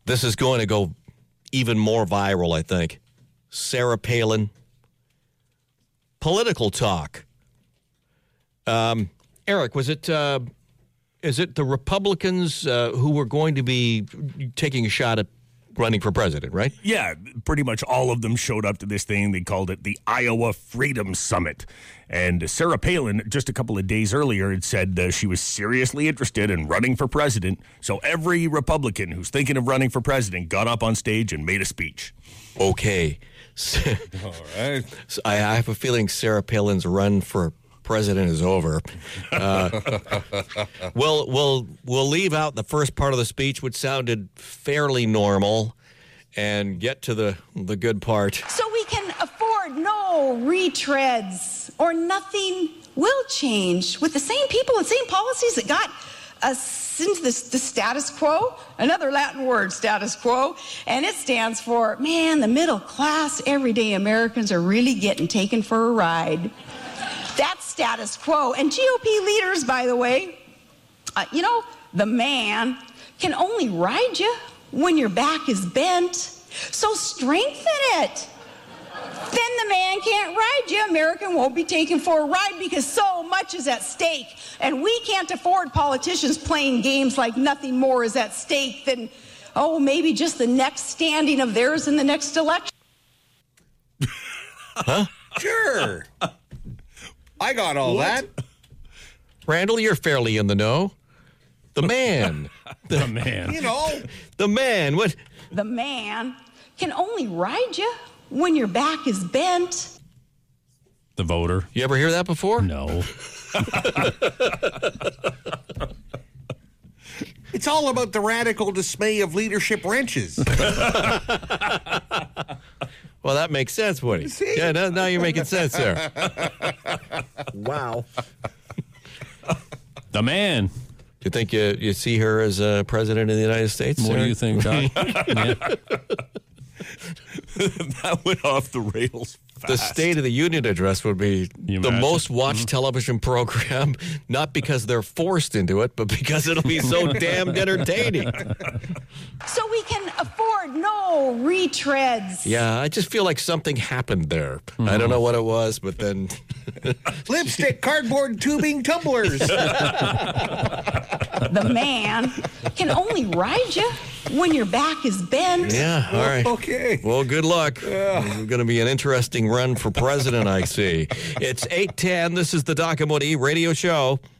This is going to go even more viral, I think. Sarah Palin. Political talk. Eric, is it the Republicans who were going to be taking a shot at running for president, right? Yeah, pretty much all of them showed up to this thing. They called it the Iowa Freedom Summit. And Sarah Palin, just a couple of days earlier, had said she was seriously interested in running for president. So every Republican who's thinking of running for president got up on stage and made a speech. Okay. All right. So I have a feeling Sarah Palin's run for president is over. We'll leave out the first part of the speech, which sounded fairly normal, and get to the good part. So we can afford no retreads, or nothing will change with the same people and same policies that got us into the status quo. Another Latin word, status quo, and it stands for, man, the middle class, everyday Americans are really getting taken for a ride. That's status quo. And GOP leaders, by the way, the man can only ride you when your back is bent. So strengthen it. Then the man can't ride you. America won't be taken for a ride because so much is at stake. And we can't afford politicians playing games like nothing more is at stake than, maybe just the next standing of theirs in the next election. Huh? Sure. I got all that. Randall, you're fairly in the know. The man. The man. The man. What? The man can only ride you when your back is bent. The voter. You ever hear that before? No. It's all about the radical dismay of leadership wrenches. Well, that makes sense, Woody. See? Yeah, now you're making sense there. Wow. The man. Do you think you see her as president of the United States? What do you think, Doc? That went off the rails fast. The State of the Union address would be the most watched television program, not because they're forced into it, but because it'll be so damned entertaining. So we can afford no retreads. Yeah, I just feel like something happened there. I don't know what it was, but then... Lipstick, cardboard, tubing, tumblers. The man can only ride you when your back is bent. Yeah, all right. Okay. Well, good luck. It's going to be an interesting run for president, I see. It's 8:10. This is the Doc and Woody Radio Show.